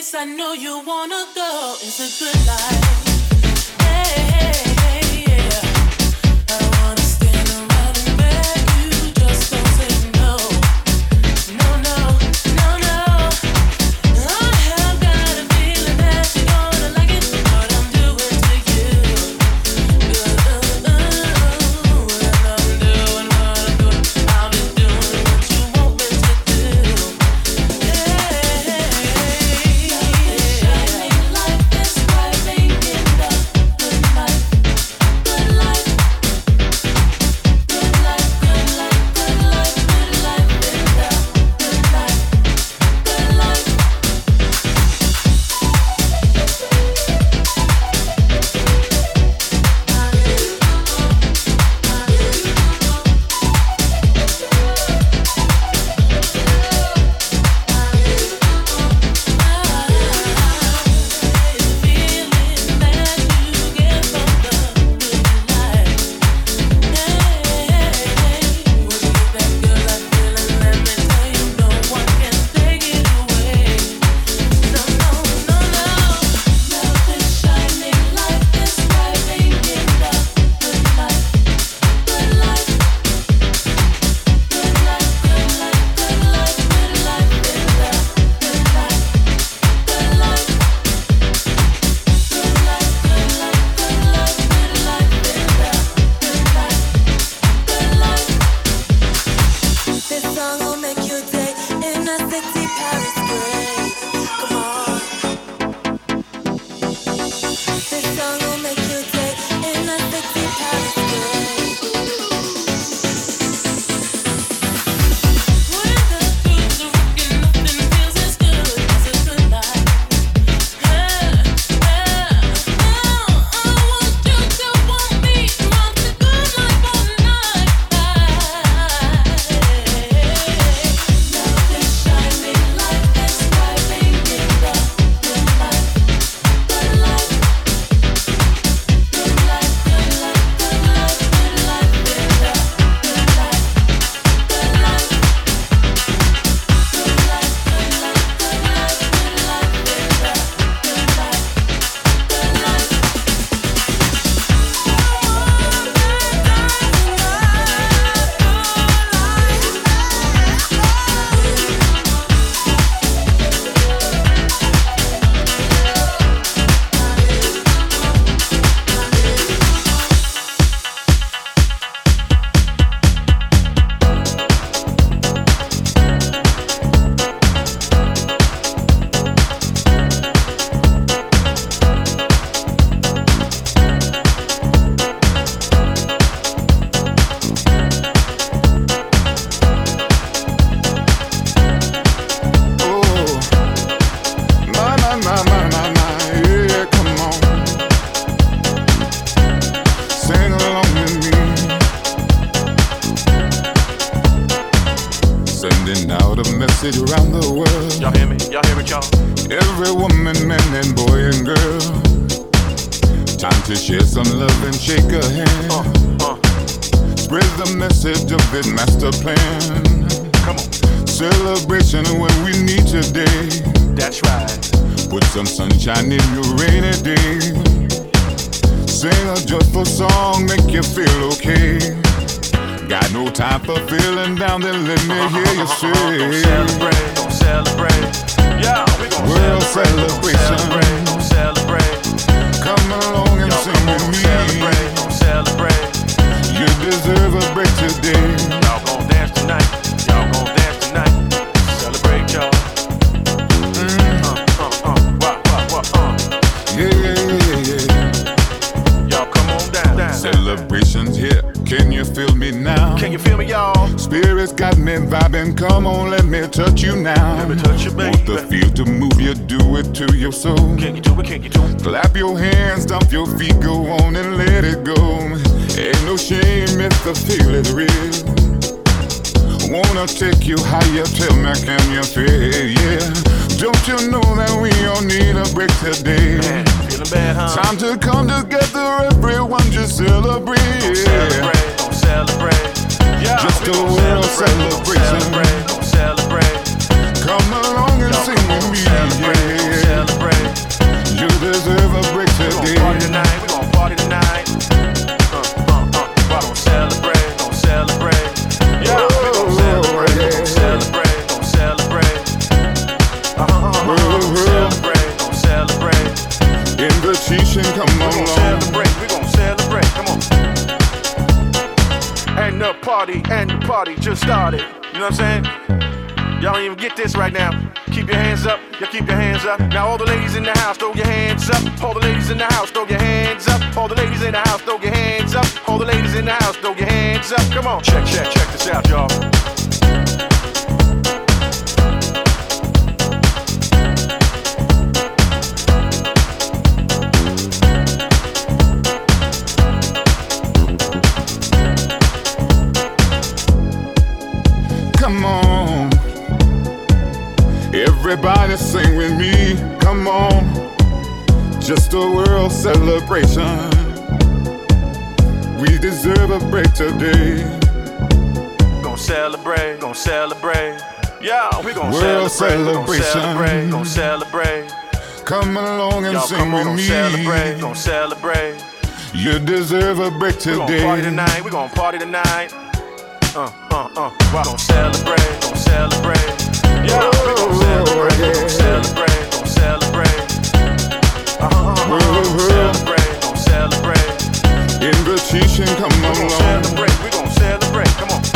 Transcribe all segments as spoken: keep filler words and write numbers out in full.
place I know you wanna go. It's a good life. Hey, hey, hey, yeah. I don't wanna stand around and beg you. Just don't say no. No, no, no, no. I have got a feeling that you're gonna like it. What I'm doing to you. Uh, uh, uh, when I'm doing what I'm doing, I'll be doing what you want me to do. Shining like this, rising in the good light, good light, good light, good light, good light, good light in the good light, good light. Around the world, y'all hear me? Y'all hear me, y'all? every woman, man, and boy and girl. Time to share some love and shake a hand. Uh, uh. Spread the message of this master plan. Come on. Celebration when we need today. That's right. Put some sunshine in your rainy day. Sing a joyful song, make you feel okay. Got no time for feeling down, then let me hear you say. Don't celebrate, don't celebrate. Yeah, we gon' World celebrate, celebration. don't celebrate, don't celebrate. Come along and Y'all sing come on, with don't me. celebrate, don't celebrate. You deserve a break today. Y'all gon' dance tonight, y'all gon' dance tonight. Celebrate, y'all. Mm. Uh, uh, uh, wah, wah, wah, uh. Yeah, yeah, yeah, yeah. Y'all come on down, down. Celebrations here. Can you feel me now? Can you feel me, y'all? Spirit's got me vibing. Come on, let me touch you now. Let me touch you, baby. Want the feel to move you, do it to your soul. Can you do it? Can you do it? Clap your hands, stomp your feet, go on and let it go. Ain't no shame if the feel is real. Wanna take you higher, tell me can you feel? Yeah. Don't you know that we all need a break today? Man, feeling bad, huh? Time to come together, everyone just celebrate. Don't celebrate, don't celebrate. Yeah, Just we a gon' world celebrate, don't celebration. celebrate, don't celebrate. Come along and Y'all sing come with on, me. celebrate, don't Yeah. invitation, come We gon' along. celebrate, we gon' celebrate, come on. And the party, and the party just started. You know what I'm saying? Y'all don't even get this right now. Keep your hands up, y'all keep your hands up. Now all the ladies in the house, throw your hands up. All the ladies in the house, throw your hands up. All the ladies in the house, throw your hands up. All the ladies in the house, throw your hands up. Come on, check, check, check this out, y'all. Come on, everybody sing with me. Come on, just a world celebration. We deserve a break today. Gon' celebrate, gon' celebrate. Yeah, we gon' World celebrate, we gon' celebration. celebrate, gon' celebrate. Come along and Y'all sing come with on, me. celebrate, gon' celebrate. You deserve a break We gon' party today. tonight, we gon' party tonight. Uh, uh, uh, wow. Gon' celebrate, gon' celebrate. Yeah, we gon' celebrate, we gon' celebrate, gon' celebrate. Uh, uh, uh, uh, gon' celebrate, gon' celebrate. Invitation, come We gon' along. celebrate, we gon' celebrate, come on.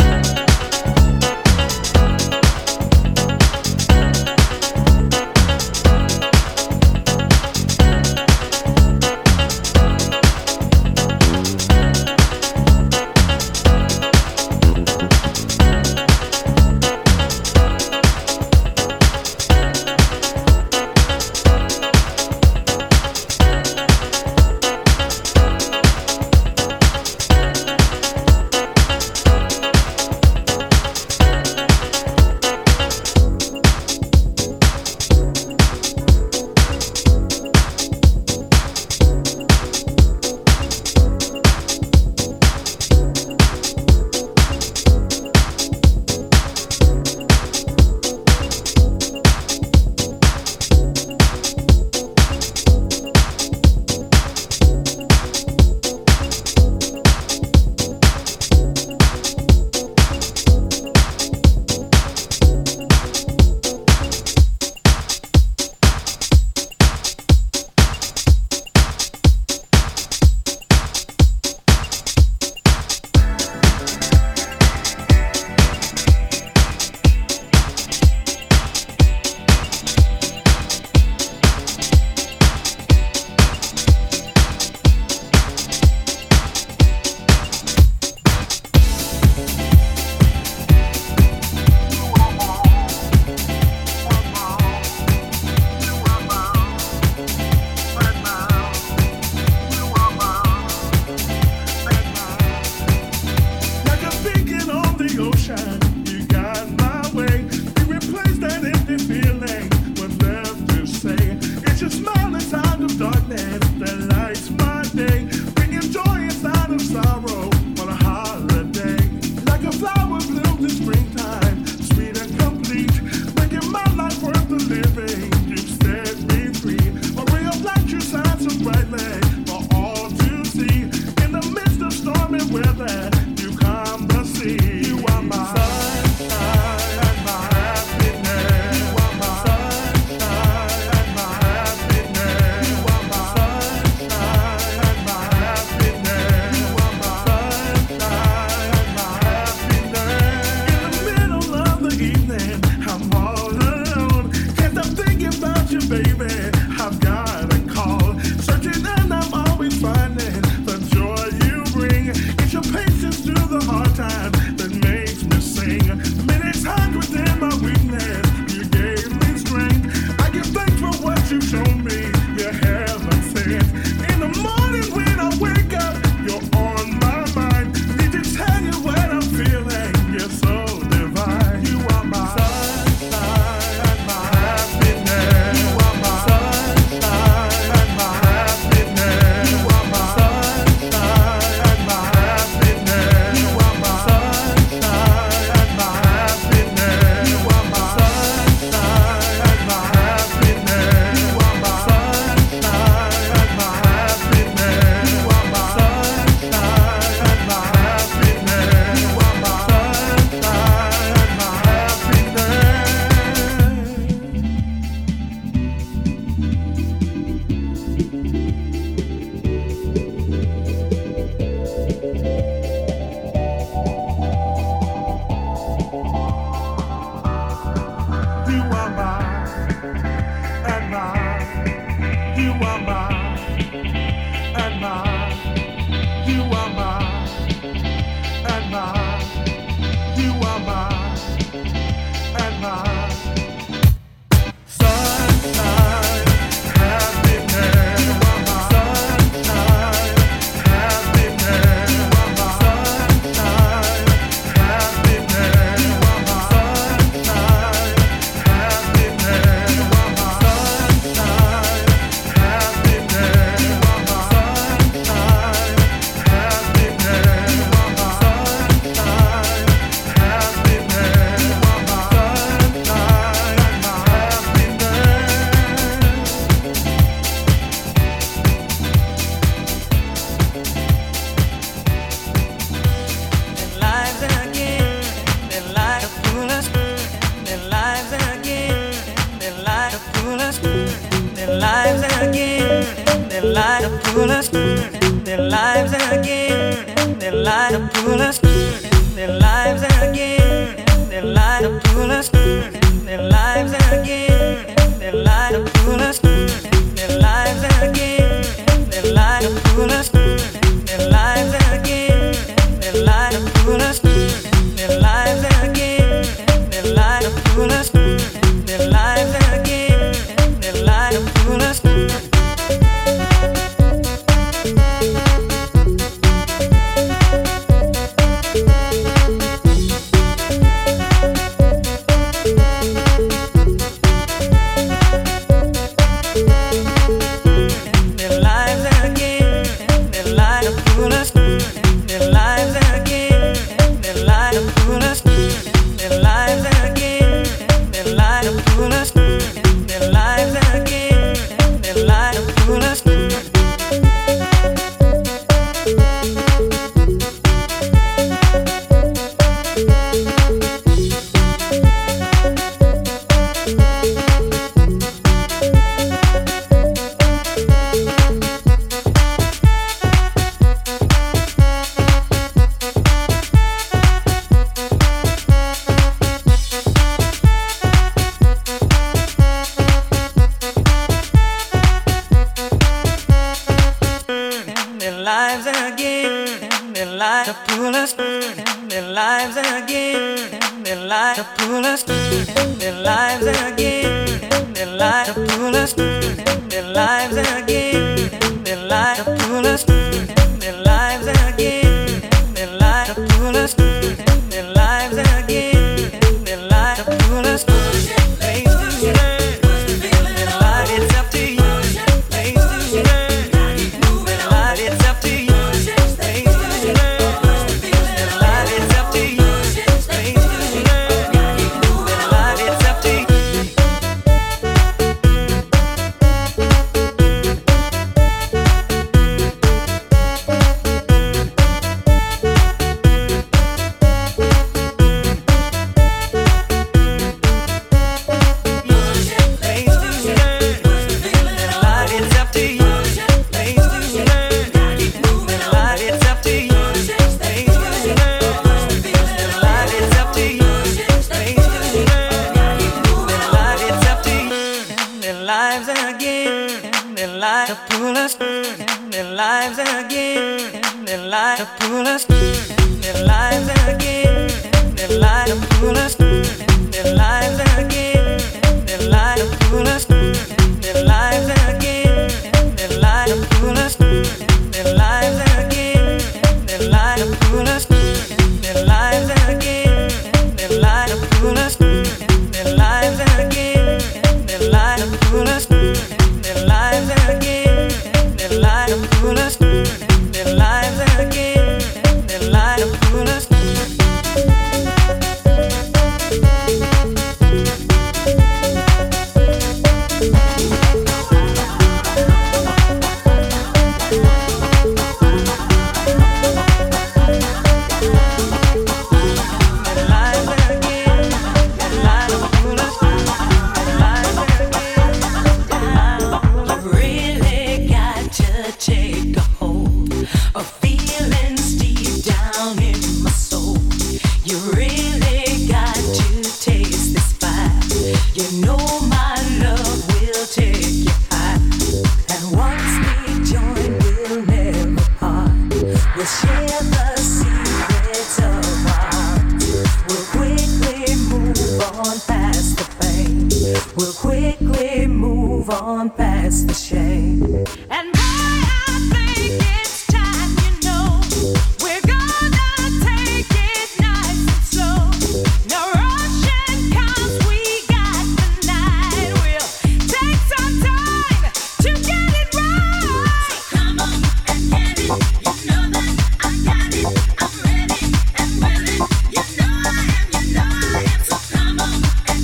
us, their lives again, their light to pull us, their lives again, their light to pull us, their lives again, their light to pull us, their lives again, their light to pull us, their lives again, their light to pull us, their lives again, their light to pull us, their lives again, their light to pull us, their lives again, their light to pull us.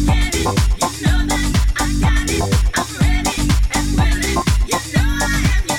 I got it, I'm ready and willing. You know I am.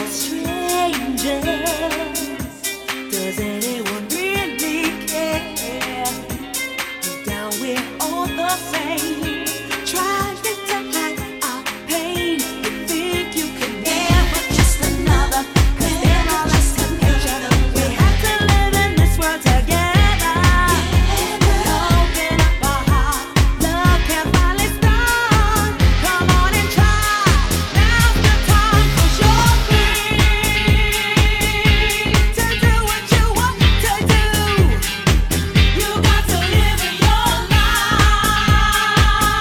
You got to live your life.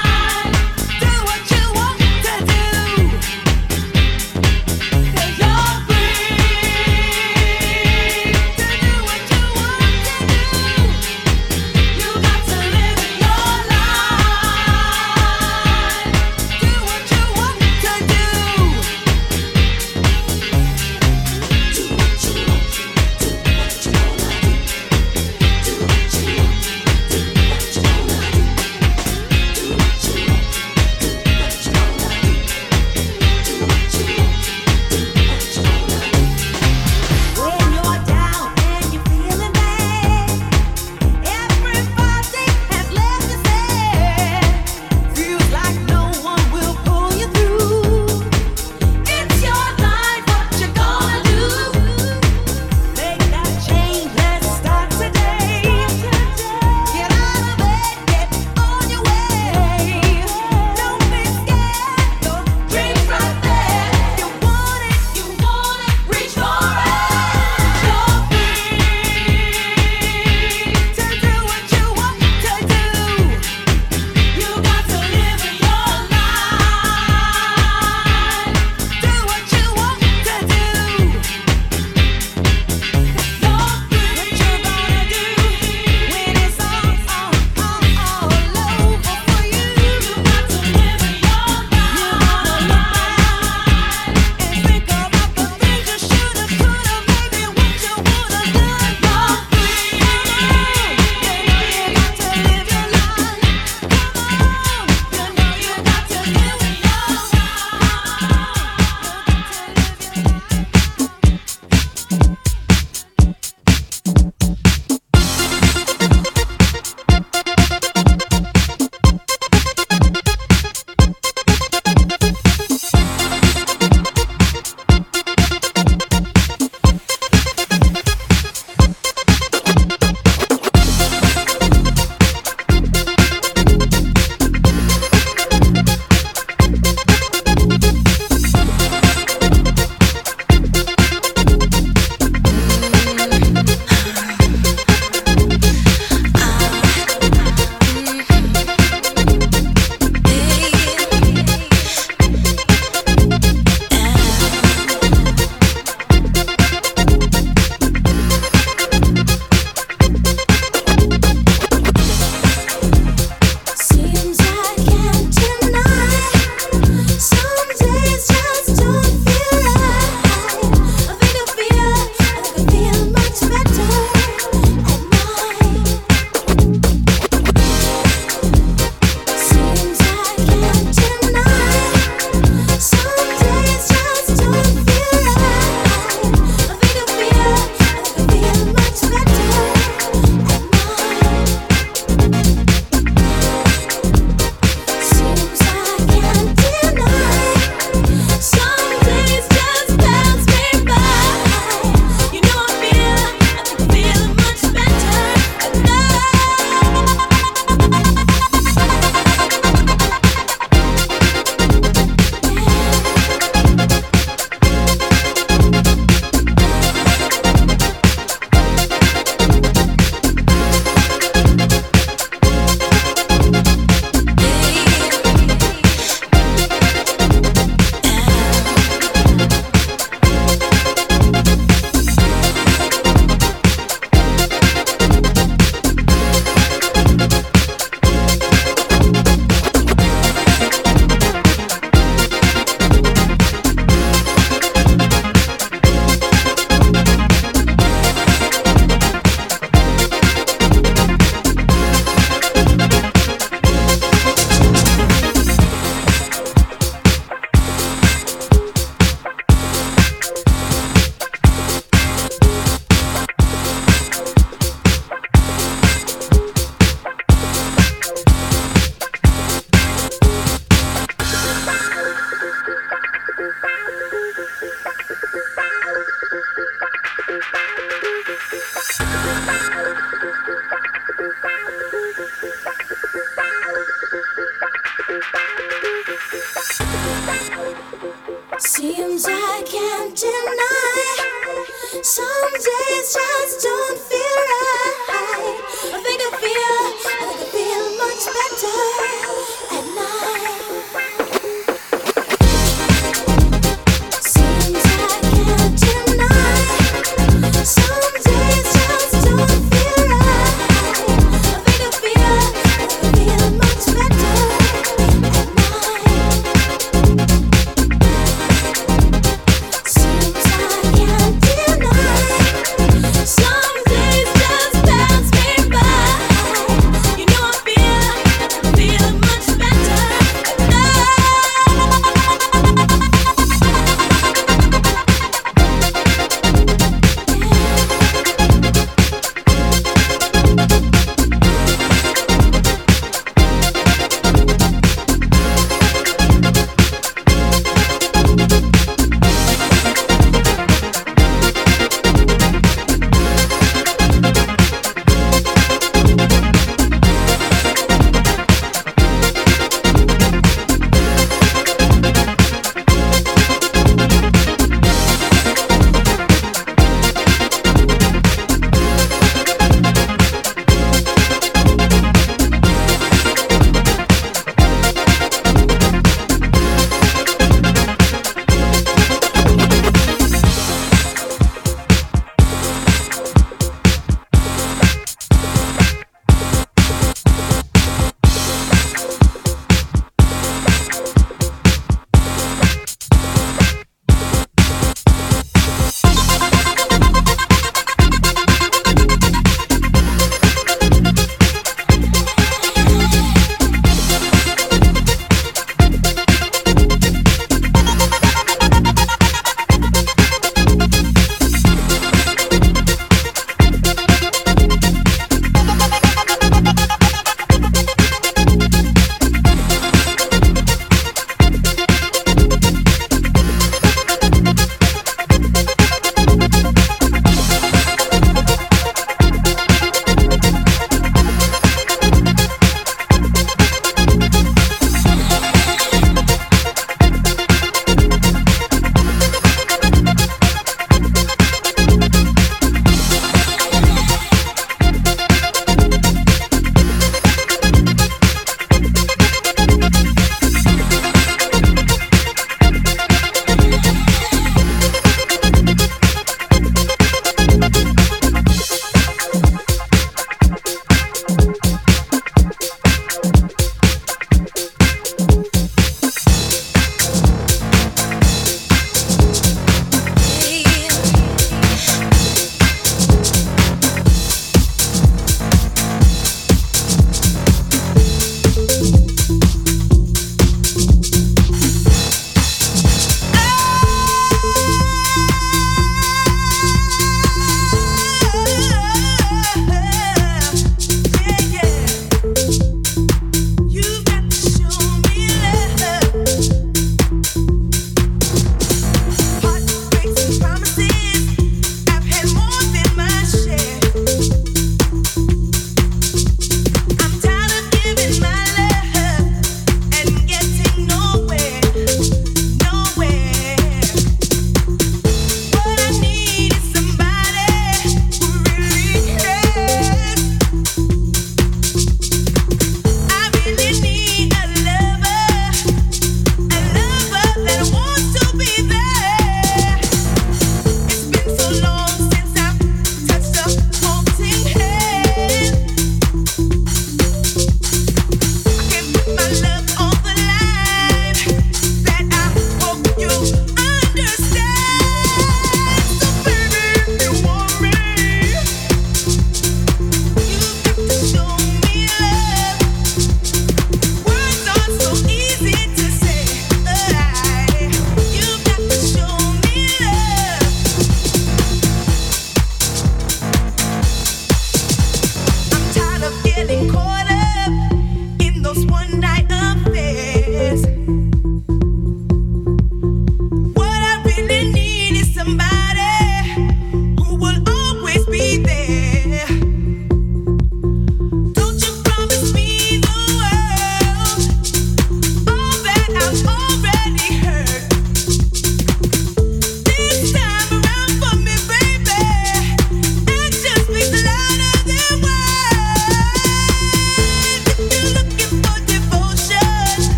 Some days just pass me by. You know I feel,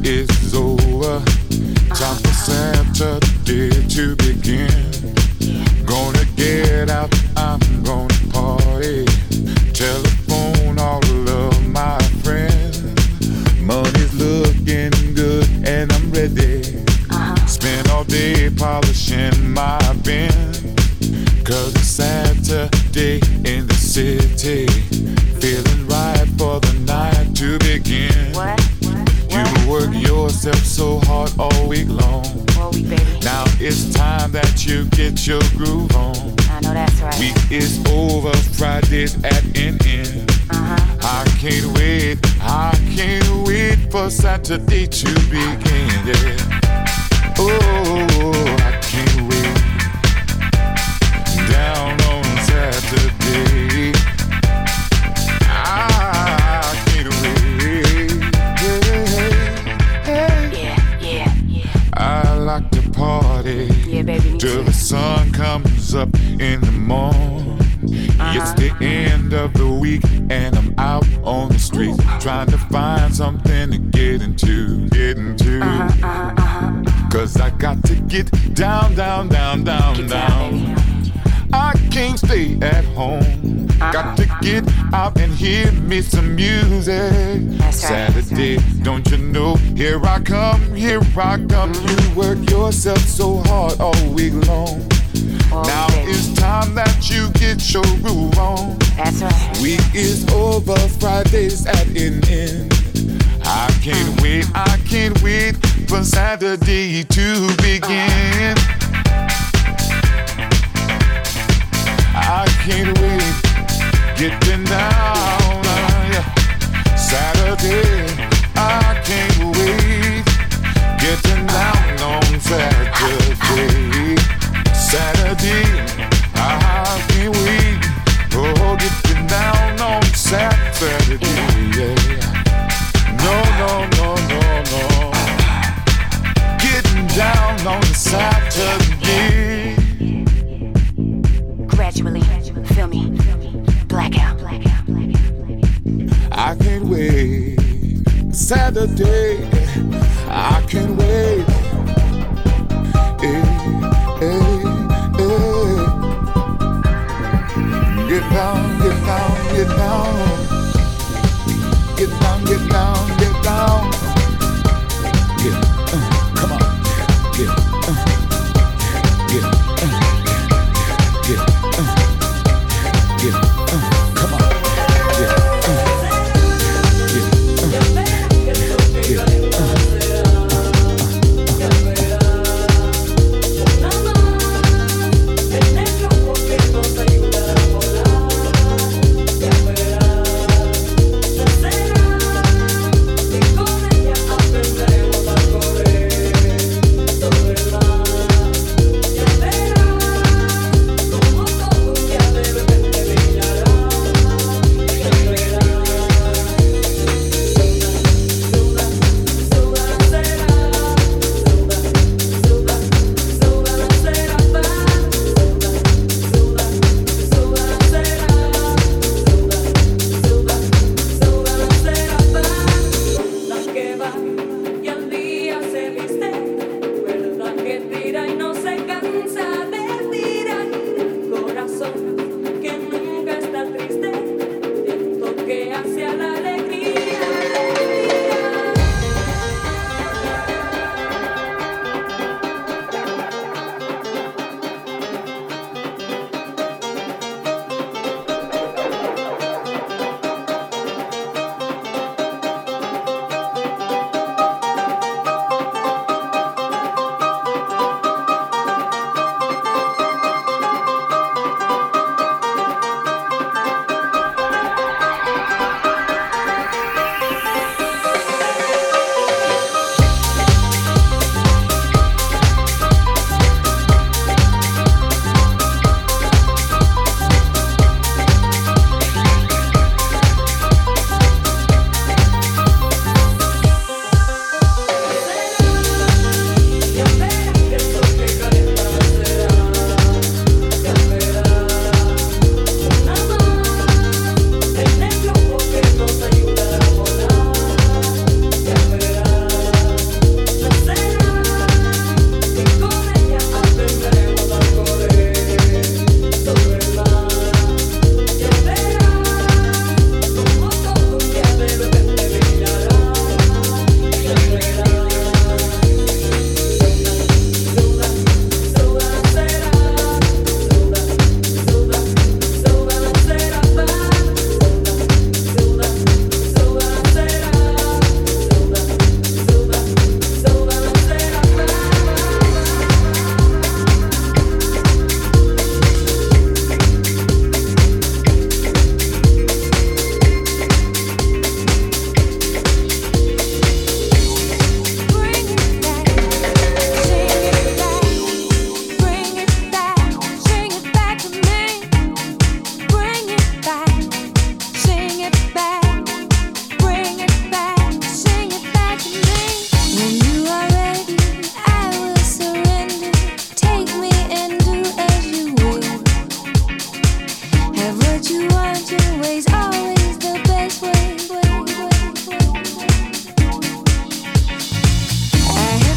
is over. Time for Saturday to begin. Gonna get out, I'm gonna party. Telephone all of my friends. Money's looking good and I'm ready. Spend all day polishing my bin. Cause it's Saturday in the city. Feeling right for the night to begin. What? You work yourself so hard all week long. All week, baby. Now it's time that you get your groove on. I know that's right. Week is over, Friday's at an end. Uh-huh. I can't wait, I can't wait for Saturday to begin. Yeah. Oh, I can't wait. Down on Saturday. I can't wait. Yeah, Yeah, yeah, yeah. I like to party. Yeah, baby, me Till too. the sun comes up in the morning. Uh-huh. It's the end of the week and I'm out on the street trying to find something to get into, get into. Uh-huh, uh-huh, uh-huh. Cause I got to get down, down, down, down, Get down. down, baby. I can't stay at home. Uh-huh. Got to get out and hear me some music. That's right, Saturday, that's right. don't you know? Here I come, here I come. You work yourself so hard all week long. Oh, Now baby. it's time that you get your groove on. That's right. Week is over, Friday's at an end. I can't wait, I can't wait for Saturday to begin. I can't wait, getting down, uh, yeah. Saturday, I can't wait, getting down on Saturday. Saturday, I can't wait, oh, getting down on Saturday, yeah. No, no, no, no, no, getting down on Saturday. Gradually, feel me. Blackout. Blackout. I can't wait. Saturday, I can't wait. Hey, hey, hey. Get down, get down, get down. Get down, get down, get down. Get, uh, come on. Get, uh, get, uh, get, uh, get, uh, come on. Get, uh, get, uh, get, uh.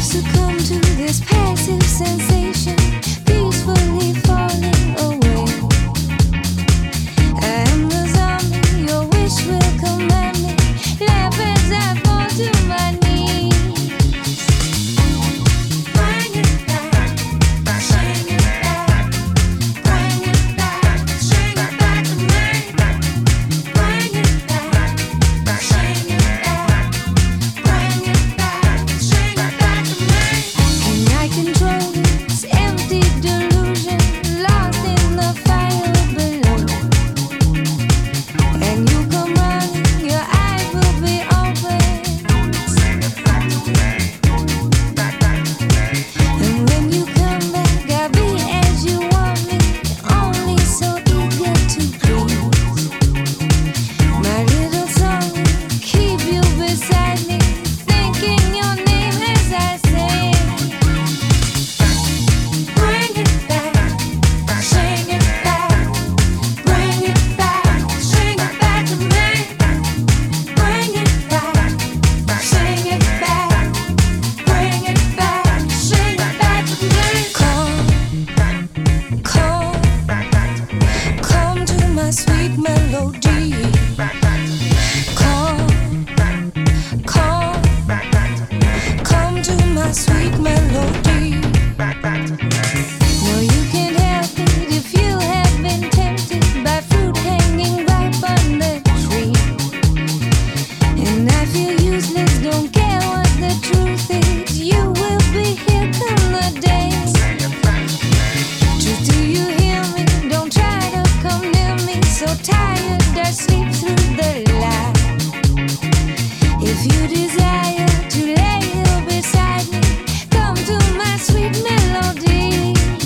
If you desire to lay here beside me, come to my sweet melody.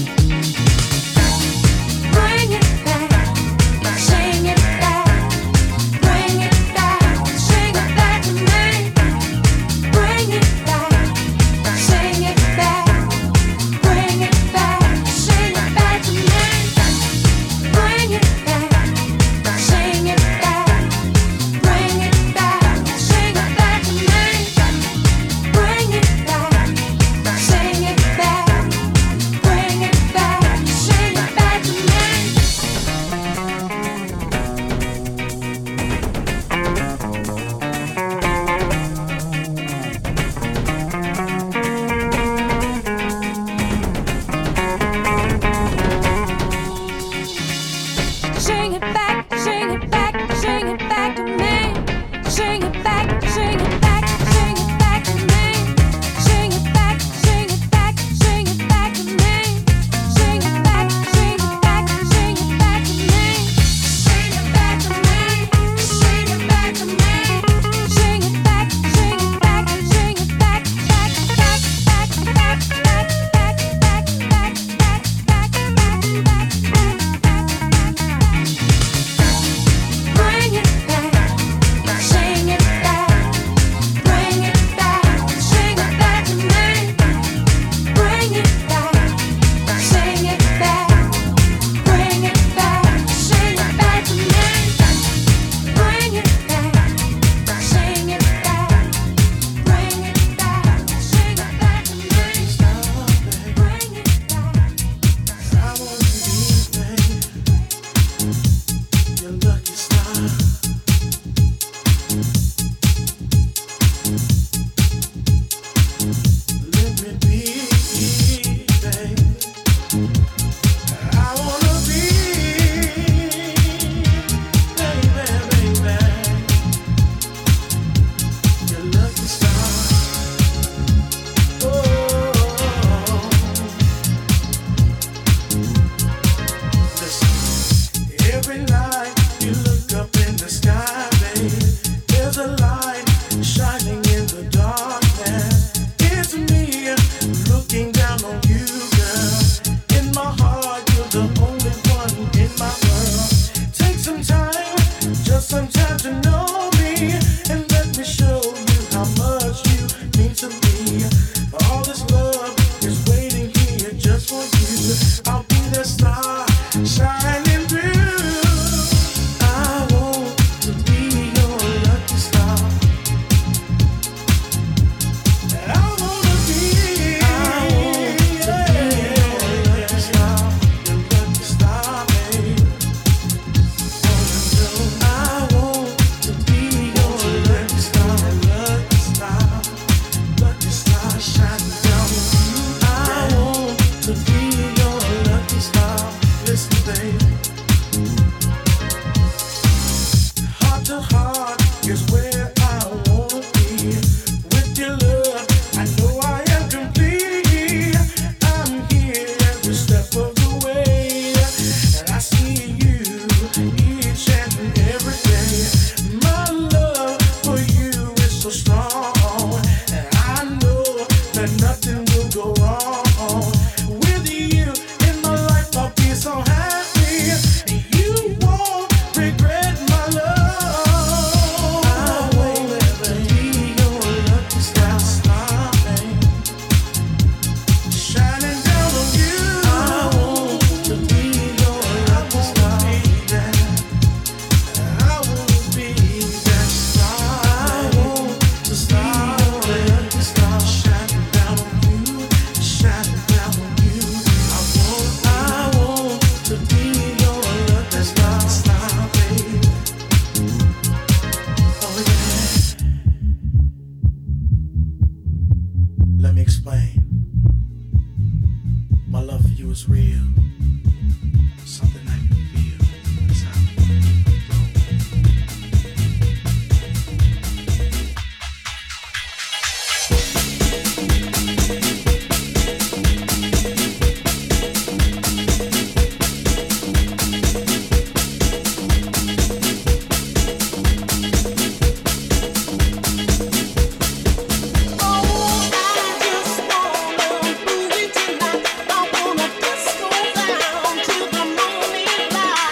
Tonight, I wanna disco down till the morning light.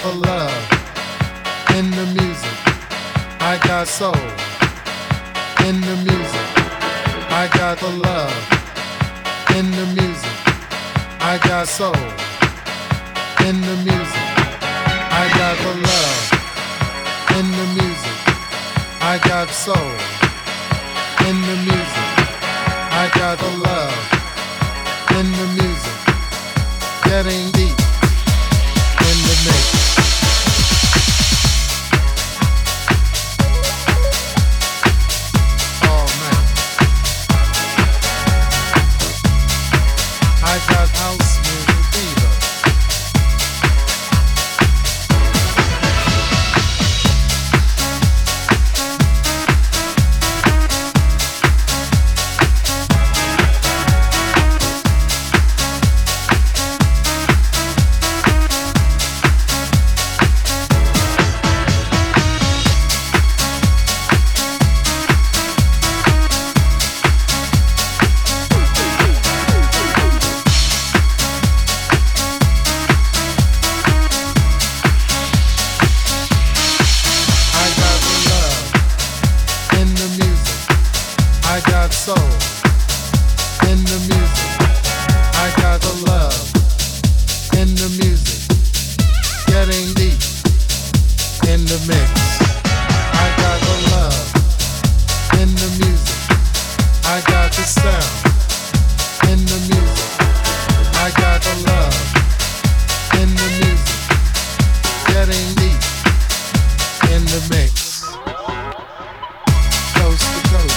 the love in the music. I got soul in the music. I got the love in the music. I got soul in the music. I got the love in the music. I got soul in the music. I got the love in the music. Getting deep in the mix. Oh man, I got house music fever. Soul in the music. I got the love in the music. Getting deep in the mix. I got the love in the music. I got the sound in the music. I got the love in the music. Getting deep in the mix. Coast to coast.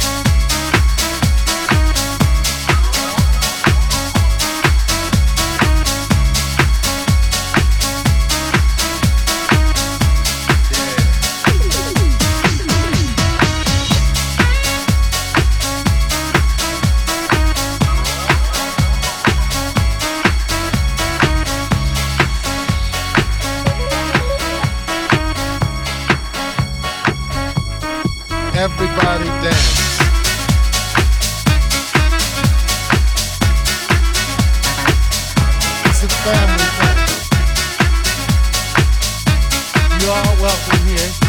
Everybody dance. It's a family thing. You are welcome here.